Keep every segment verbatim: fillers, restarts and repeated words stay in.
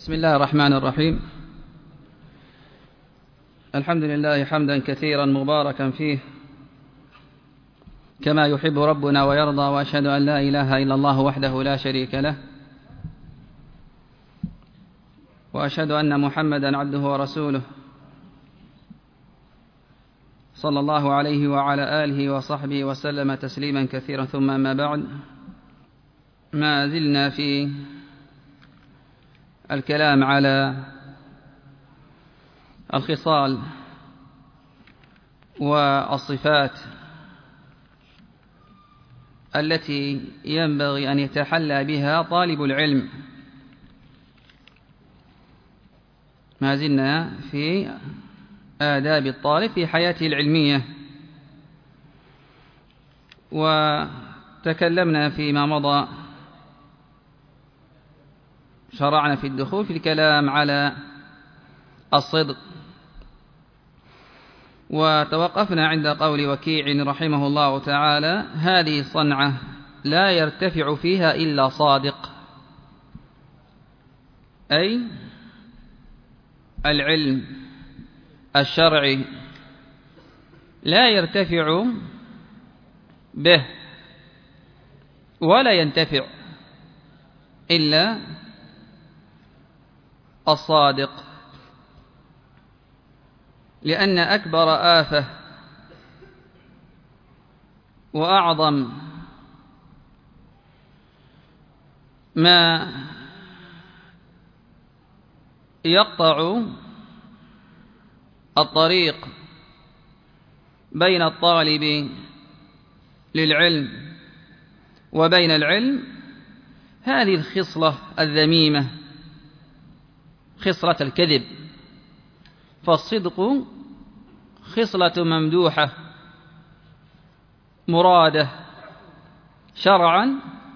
بسم الله الرحمن الرحيم. الحمد لله حمدا كثيرا مباركا فيه كما يحب ربنا ويرضى، وأشهد أن لا إله إلا الله وحده لا شريك له، وأشهد أن محمدا عبده ورسوله صلى الله عليه وعلى آله وصحبه وسلم تسليما كثيرا. ثم ما بعد، ما زلنا في الكلام على الخصال والصفات التي ينبغي أن يتحلى بها طالب العلم. ما زلنا في آداب الطالب في حياته العلمية، وتكلمنا فيما مضى، شرعنا في الدخول في الكلام على الصدق، وتوقفنا عند قول وكيع رحمه الله تعالى: هذه صنعة لا يرتفع فيها إلا صادق، أي العلم الشرعي لا يرتفع به ولا ينتفع إلا الصادق، لأن أكبر آفة وأعظم ما يقطع الطريق بين الطالب للعلم وبين العلم هذه الخصلة الذميمة، خصلة الكذب. فالصدق خصلة ممدوحة مرادة شرعا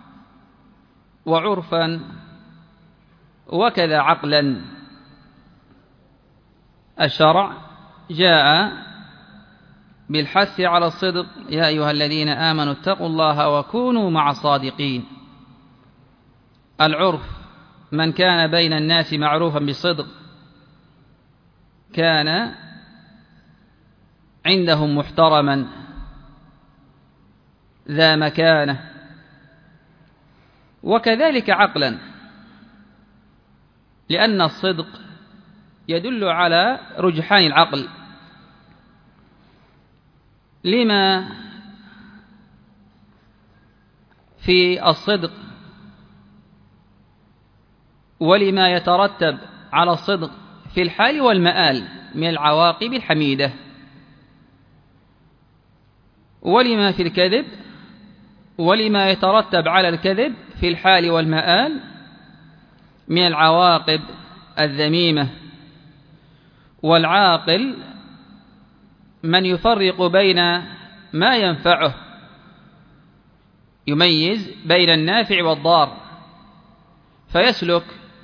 وعرفا وكذا عقلا. الشرع جاء بالحث على الصدق: يا أيها الذين آمنوا اتقوا الله وكونوا مع الصادقين. العرف: من كان بين الناس معروفا بالصدق كان عندهم محترما ذا مكانة. وكذلك عقلا، لأن الصدق يدل على رجحان العقل لما في الصدق ولما يترتب على الصدق في الحال والمآل من العواقب الحميدة، ولما في الكذب ولما يترتب على الكذب في الحال والمآل من العواقب الذميمة. والعاقل من يفرق بين ما ينفعه، يميز بين النافع والضار، فيسلك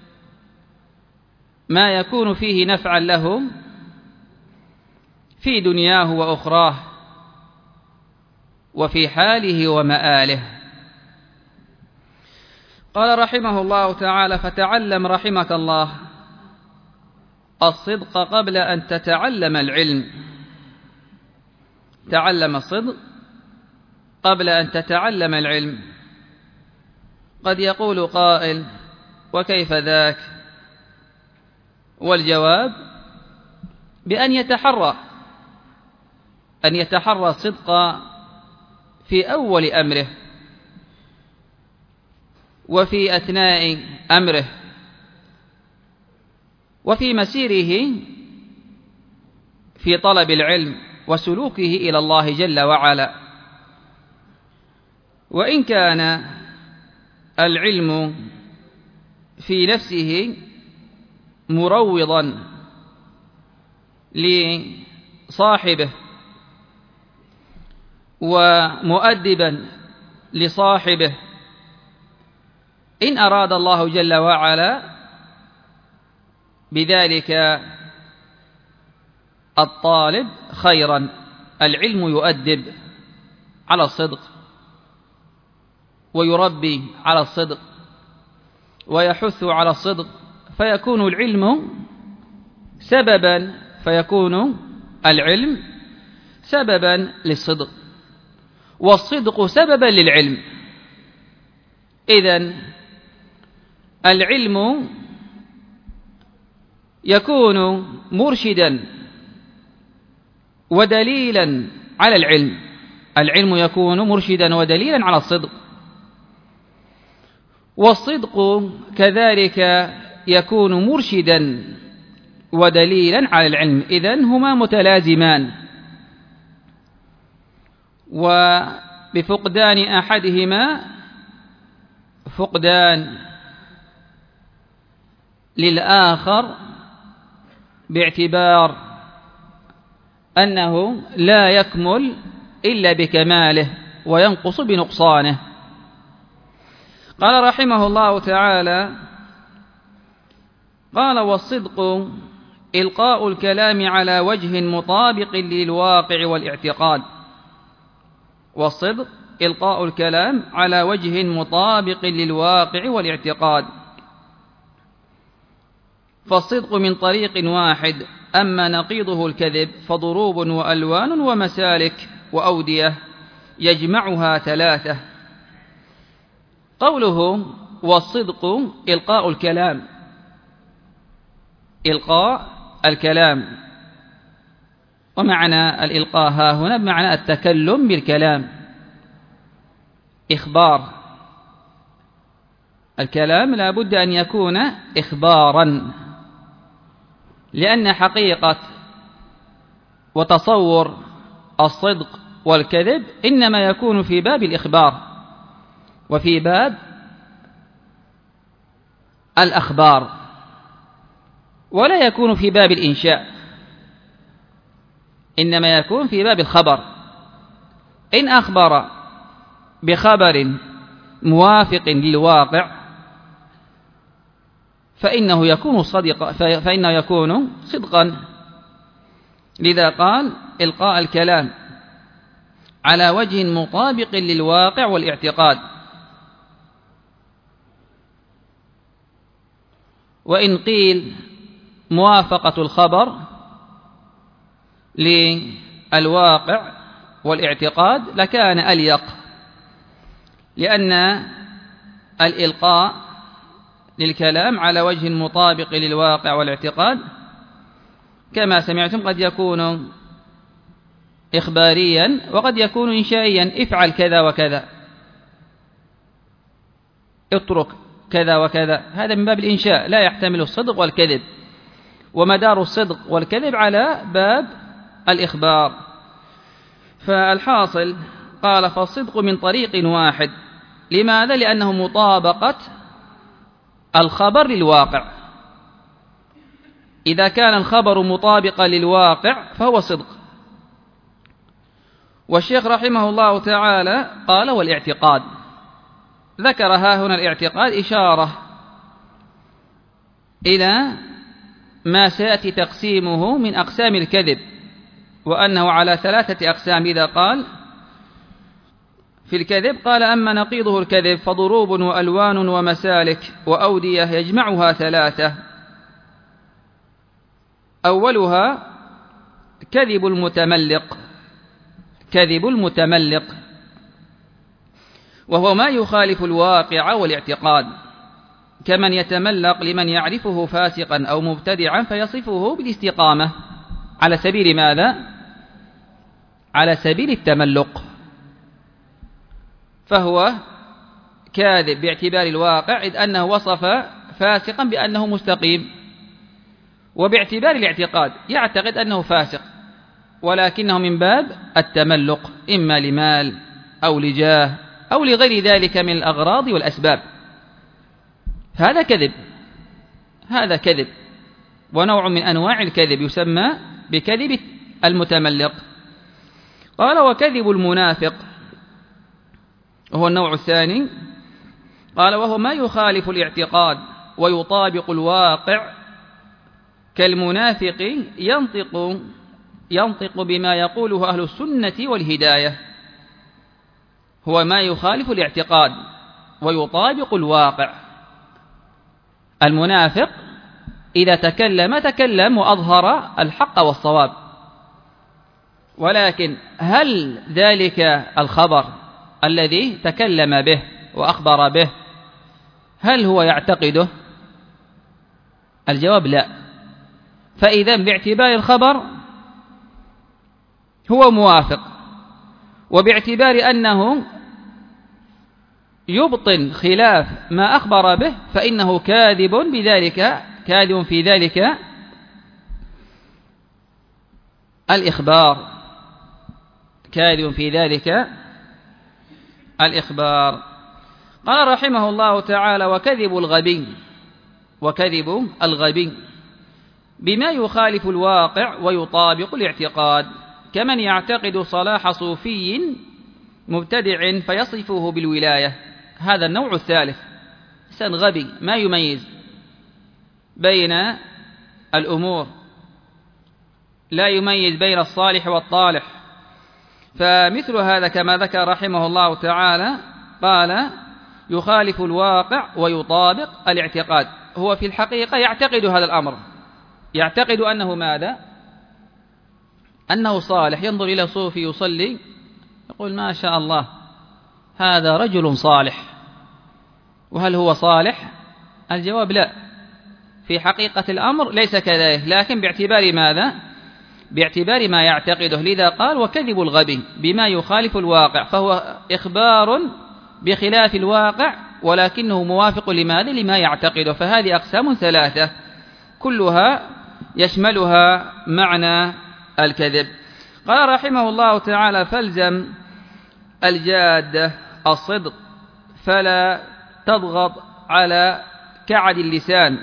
ما يكون فيه نفعا له في دنياه وأخراه وفي حاله ومآله. قال رحمه الله تعالى: فتعلم رحمك الله الصدق قبل أن تتعلم العلم. تعلم الصدق قبل أن تتعلم العلم. قد يقول قائل: وكيف ذاك؟ والجواب بأن يتحرى أن يتحرى الصدق في أول أمره وفي أثناء أمره وفي مسيره في طلب العلم وسلوكه إلى الله جل وعلا. وإن كان العلم في نفسه مروضا لصاحبه ومؤدبا لصاحبه، إن أراد الله جل وعلا بذلك الطالب خيرا. العلم يؤدب على الصدق ويربي على الصدق ويحث على الصدق، فيكون العلم سببا فيكون العلم سببا للصدق، والصدق سببا للعلم. إذن العلم يكون مرشدا ودليلا على العلم، العلم يكون مرشدا ودليلا على الصدق، والصدق كذلك يكون مرشدا ودليلا على العلم. إذن هما متلازمان، وبفقدان أحدهما فقدان للآخر، باعتبار أنه لا يكمل إلا بكماله وينقص بنقصانه. قال رحمه الله تعالى: قال: والصدق إلقاء الكلام على وجه مطابق للواقع والاعتقاد. والصدق إلقاء الكلام على وجه مطابق للواقع والاعتقاد. فالصدق من طريق واحد، أما نقيضه الكذب فضروب وألوان ومسالك وأودية يجمعها ثلاثة. قوله والصدق إلقاء الكلام، إلقاء الكلام، ومعنى الإلقاء ها هنا بمعنى التكلم بالكلام، إخبار. الكلام لا بد أن يكون إخبارا، لأن حقيقة وتصور الصدق والكذب إنما يكون في باب الإخبار وفي باب الأخبار، ولا يكون في باب الإنشاء، إنما يكون في باب الخبر. إن أخبر بخبر موافق للواقع فإنه يكون صدقا، فإنه يكون صدقا. لذا قال: إلقاء الكلام على وجه مطابق للواقع والاعتقاد. وإن قيل موافقة الخبر للواقع والاعتقاد لكان أليق، لأن الإلقاء للكلام على وجه مطابق للواقع والاعتقاد كما سمعتم قد يكون إخباريا وقد يكون إنشائيا. افعل كذا وكذا، اترك كذا وكذا، هذا من باب الإنشاء لا يحتمل الصدق والكذب، ومدار الصدق والكذب على باب الإخبار. فالحاصل قال: فالصدق من طريق واحد. لماذا؟ لأنه مطابقة الخبر للواقع. إذا كان الخبر مطابقا للواقع فهو صدق. والشيخ رحمه الله تعالى قال: والاعتقاد. ذكر ها هنا الاعتقاد إشارة إلى ما سيأتي تقسيمه من أقسام الكذب، وأنه على ثلاثة أقسام. إذا قال في الكذب قال: أما نقيضه الكذب فضروب وألوان ومسالك وأودية يجمعها ثلاثة. أولها كذب المتملق، كذب المتملق، وهو ما يخالف الواقع والاعتقاد، كمن يتملق لمن يعرفه فاسقا أو مبتدعا فيصفه بالاستقامة، على سبيل ماذا؟ على سبيل التملق، فهو كاذب باعتبار الواقع إذ أنه وصف فاسقا بأنه مستقيم، وباعتبار الاعتقاد يعتقد أنه فاسق ولكنه من باب التملق، إما لمال أو لجاه أو لغير ذلك من الأغراض والأسباب. هذا كذب، هذا كذب، ونوع من أنواع الكذب يسمى بكذب المتملق. قال: وكذب المنافق وهو النوع الثاني. قال: وهو ما يخالف الاعتقاد ويطابق الواقع، كالمنافق ينطق ينطق بما يقوله أهل السنة والهداية. هو ما يخالف الاعتقاد ويطابق الواقع. المنافق إذا تكلم تكلم وأظهر الحق والصواب، ولكن هل ذلك الخبر الذي تكلم به وأخبر به هل هو يعتقده؟ الجواب لا. فإذا باعتبار الخبر هو موافق، وباعتبار أنه يبطن خلاف ما أخبر به فإنه كاذب بذلك، كاذب في ذلك الإخبار، كاذب في ذلك الإخبار. قال رحمه الله تعالى: وكذب الغبي، وكذب الغبي بما يخالف الواقع ويطابق الاعتقاد، كمن يعتقد صلاح صوفي مبتدع فيصفه بالولاية. هذا النوع الثالث، إنسان غبي ما يميز بين الأمور، لا يميز بين الصالح والطالح. فمثل هذا كما ذكر رحمه الله تعالى قال: يخالف الواقع ويطابق الاعتقاد. هو في الحقيقة يعتقد هذا الأمر، يعتقد أنه ماذا؟ أنه صالح. ينظر إلى صوفي يصلي يقول: ما شاء الله هذا رجل صالح. وهل هو صالح؟ الجواب لا، في حقيقة الأمر ليس كذلك، لكن باعتبار ماذا؟ باعتبار ما يعتقده. لذا قال: وكذب الغبي بما يخالف الواقع، فهو إخبار بخلاف الواقع ولكنه موافق لماذا؟ لما يعتقده. فهذه أقسام ثلاثة كلها يشملها معنى الكذب. قال رحمه الله تعالى: فالزم الجادة الصدق فلا تضغط على كعد اللسان.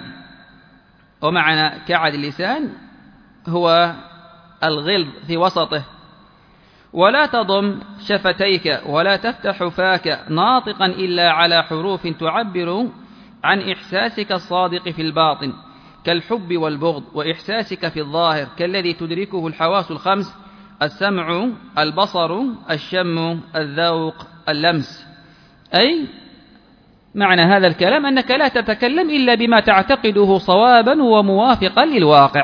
ومعنى كعد اللسان هو الغلظ في وسطه. ولا تضم شفتيك ولا تفتح فاك ناطقا إلا على حروف تعبر عن إحساسك الصادق في الباطن كالحب والبغض، وإحساسك في الظاهر كالذي تدركه الحواس الخمس: السمع، البصر، الشم، الذوق، اللمس. أي معنى هذا الكلام أنك لا تتكلم إلا بما تعتقده صوابا وموافقا للواقع،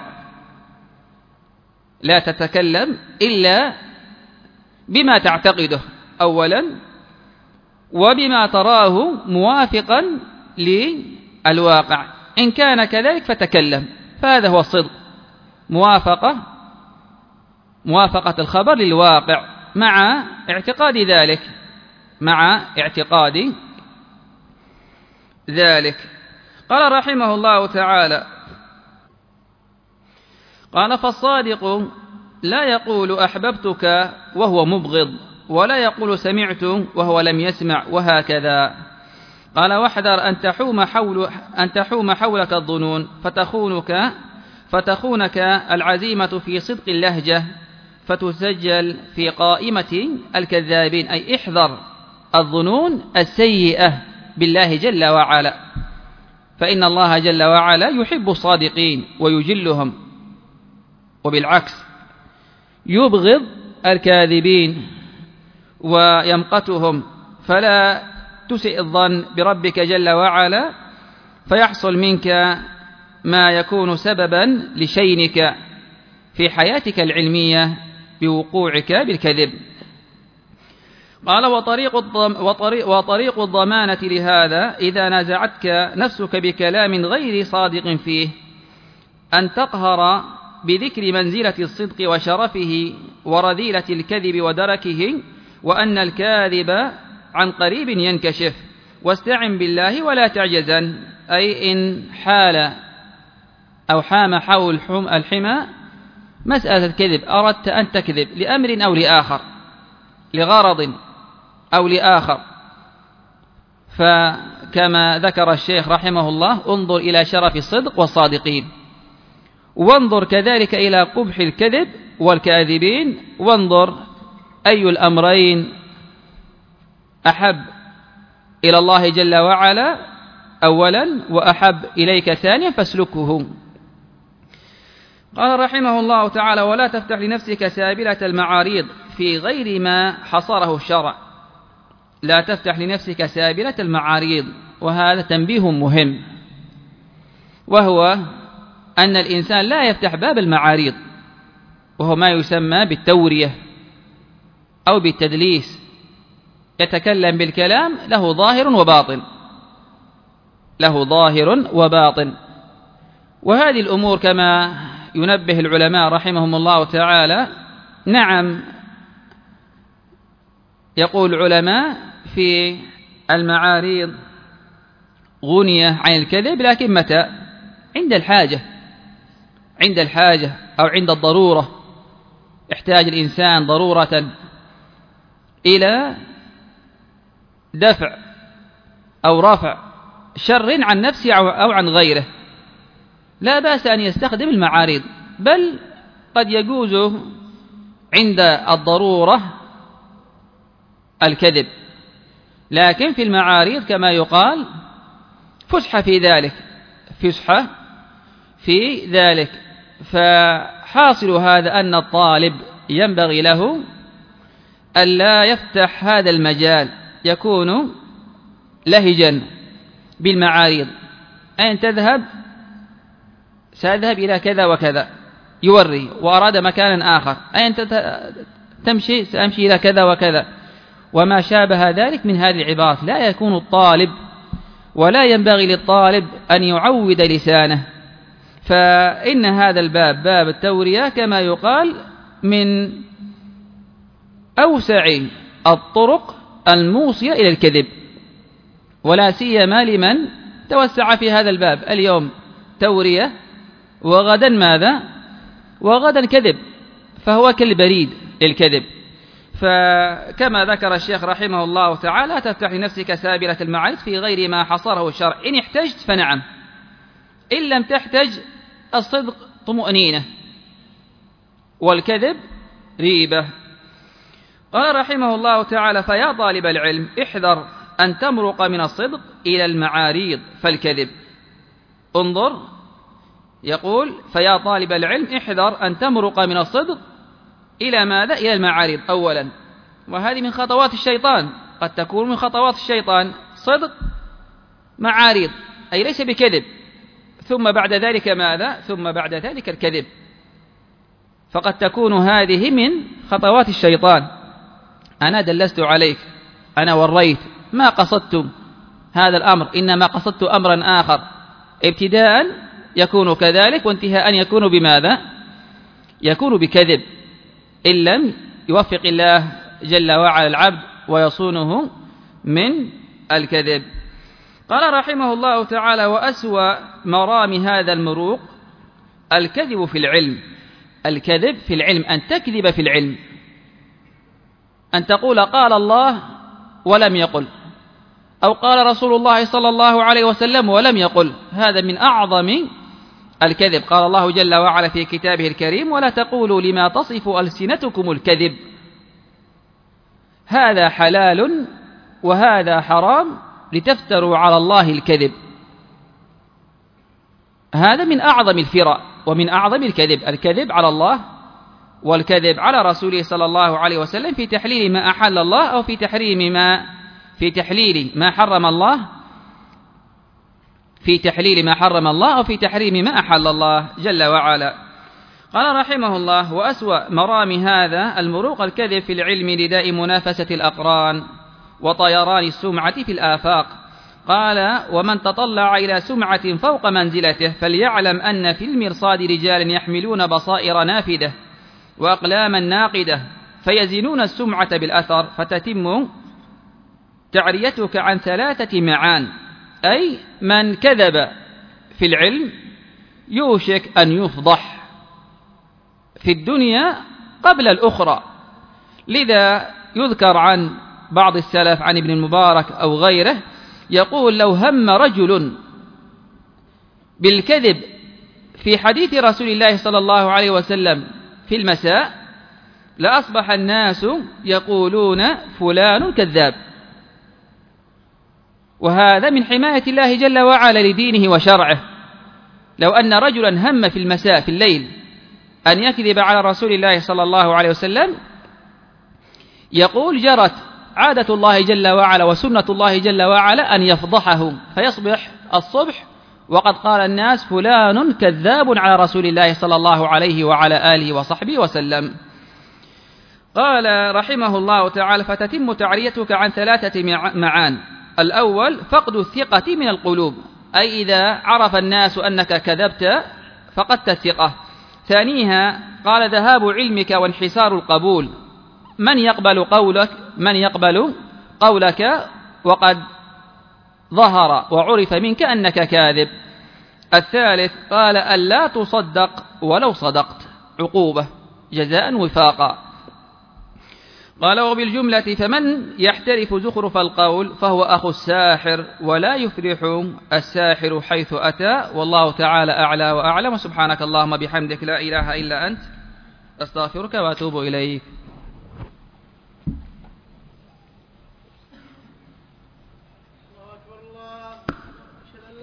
لا تتكلم إلا بما تعتقده أولا وبما تراه موافقا للواقع. إن كان كذلك فتكلم، فهذا هو الصدق، موافقة موافقة الخبر للواقع مع اعتقاد ذلك، مع اعتقاد ذلك. قال رحمه الله تعالى: قال: فالصادق لا يقول أحببتك وهو مبغض، ولا يقول سمعت وهو لم يسمع، وهكذا. قال: واحذر أن تحوم حول أن تحوم حولك الظنون فتخونك فتخونك العزيمة في صدق اللهجة فتسجل في قائمة الكذابين. أي احذر الظنون السيئة بالله جل وعلا، فإن الله جل وعلا يحب الصادقين ويجلهم، وبالعكس يبغض الكاذبين ويمقتهم. فلا تسئ الظن بربك جل وعلا فيحصل منك ما يكون سببا لشينك في حياتك العلمية بوقوعك بالكذب. قال: وطريق, الضم وطريق, وطريق الضمانة لهذا إذا نازعتك نفسك بكلام غير صادق فيه أن تقهر بذكر منزلة الصدق وشرفه ورذيلة الكذب ودركه، وأن الكاذب عن قريب ينكشف. واستعن بالله ولا تعجزن. أي إن حال أو حام حول الحمى مسألة الكذب، أردت أن تكذب لأمر أو لآخر، لغرض أو لآخر، فكما ذكر الشيخ رحمه الله: انظر إلى شرف الصدق والصادقين، وانظر كذلك إلى قبح الكذب والكاذبين، وانظر أي الأمرين أحب إلى الله جل وعلا أولا وأحب إليك ثانيا فاسلكه. قال رحمه الله تعالى: ولا تفتح لنفسك سابلة المعاريض في غير ما حصره الشرع. لا تفتح لنفسك سابلة المعاريض، وهذا تنبيه مهم، وهو أن الإنسان لا يفتح باب المعاريض، وهو ما يسمى بالتورية أو بالتدليس، يتكلم بالكلام له ظاهر وباطن، له ظاهر وباطن. وهذه الأمور كما ينبه العلماء رحمهم الله تعالى، نعم يقول العلماء في المعاريض غنية عن الكذب، لكن متى؟ عند الحاجة، عند الحاجة أو عند الضرورة، يحتاج الإنسان ضرورة إلى دفع أو رفع شر عن نفسه أو عن غيره، لا بأس أن يستخدم المعاريض، بل قد يجوز عند الضرورة الكذب، لكن في المعاريض كما يقال فسحة في ذلك، فسحة في ذلك. فحاصل هذا أن الطالب ينبغي له ألا يفتح هذا المجال، يكون لهجا بالمعاريض، أين تذهب؟ سأذهب إلى كذا وكذا، يوري، وأراد مكانا آخر، أين تمشي؟ سأمشي إلى كذا وكذا، وما شابه ذلك من هذه العبارات. لا يكون الطالب ولا ينبغي للطالب أن يعود لسانه، فإن هذا الباب، باب التورية كما يقال، من أوسع الطرق الموصية إلى الكذب، ولا سيما لمن توسع في هذا الباب. اليوم تورية وغدا ماذا؟ وغدا كذب، فهو كالبريد للكذب. فكما ذكر الشيخ رحمه الله تعالى: تفتح لنفسك سابلة المعارض في غير ما حصره الشرع، إن احتجت فنعم، إن لم تحتج الصدق طمأنينة والكذب ريبة. قال رحمه الله تعالى: فيا طالب العلم احذر أن تمرق من الصدق إلى المعاريض فالكذب. انظر، يقول: فيا طالب العلم احذر أن تمرق من الصدق إلى ماذا؟ إلى المعاريض أولا، وهذه من خطوات الشيطان، قد تكون من خطوات الشيطان صدق معاريض، أي ليس بكذب، ثم بعد ذلك ماذا؟ ثم بعد ذلك الكذب، فقد تكون هذه من خطوات الشيطان. أنا دلست عليك، أنا وريت، ما قصدت هذا الأمر، إنما قصدت أمرا آخر. ابتداء يكون كذلك، وانتهاء يكون بماذا؟ يكون بكذب، إن لم يوفق الله جل وعلا العبد ويصونه من الكذب. قال رحمه الله تعالى: وأسوأ مرام هذا المروق الكذب في العلم. الكذب في العلم، أن تكذب في العلم، أن تقول قال الله ولم يقل، أو قال رسول الله صلى الله عليه وسلم ولم يقل، هذا من أعظم الكذب. قال الله جل وعلا في كتابه الكريم: ولا تقولوا لما تصف ألسنتكم الكذب، هذا حلال وهذا حرام لتفتروا على الله الكذب. هذا من أعظم الفرع ومن أعظم الكذب، الكذب على الله والكذب على رسوله صلى الله عليه وسلم في تحليل ما أحل الله، أو في تحريم ما في تحليل ما حرم الله، في تحليل ما حرم الله، أو في تحريم ما أحل الله جل وعلا. قال رحمه الله: وأسوأ مرام هذا المروق الكذب في العلم لداء منافسة الأقران وطيران السمعة في الآفاق. قال: ومن تطلع إلى سمعة فوق منزلته فليعلم أن في المرصاد رجال يحملون بصائر نافذة وأقلاما ناقدة فيزنون السمعة بالأثر، فتتم تعريتك عن ثلاثة معان، أي من كذب في العلم يوشك أن يفضح في الدنيا قبل الأخرى. لذا يذكر عن بعض السلف، عن ابن المبارك أو غيره، يقول: لو هم رجل بالكذب في حديث رسول الله صلى الله عليه وسلم في المساء لأصبح الناس يقولون فلان كذاب. وهذا من حماية الله جل وعلا لدينه وشرعه. لو أن رجلا هم في المساء في الليل أن يكذب على رسول الله صلى الله عليه وسلم، يقول: جرت عادة الله جل وعلا وسنة الله جل وعلا أن يفضحه، فيصبح الصبح وقد قال الناس فلان كذاب على رسول الله صلى الله عليه وعلى آله وصحبه وسلم. قال رحمه الله تعالى: فتتم تعريتك عن ثلاثة معان. الأول فقد الثقة من القلوب، أي إذا عرف الناس أنك كذبت فقدت الثقة. ثانيها قال ذهاب علمك وانحسار القبول، من يقبل قولك من يقبل قولك وقد ظهر وعرف منك أنك كاذب. الثالث قال ألا تصدق ولو صدقت، عقوبة جزاء وفاقا. قال وبالجملة فمن يحترف زخرف القول فهو أخو الساحر، ولا يفلح الساحر حيث أتى. والله تعالى أعلى وأعلم. سبحانك اللهم بحمدك لا إله إلا أنت أستغفرك وأتوب إليك.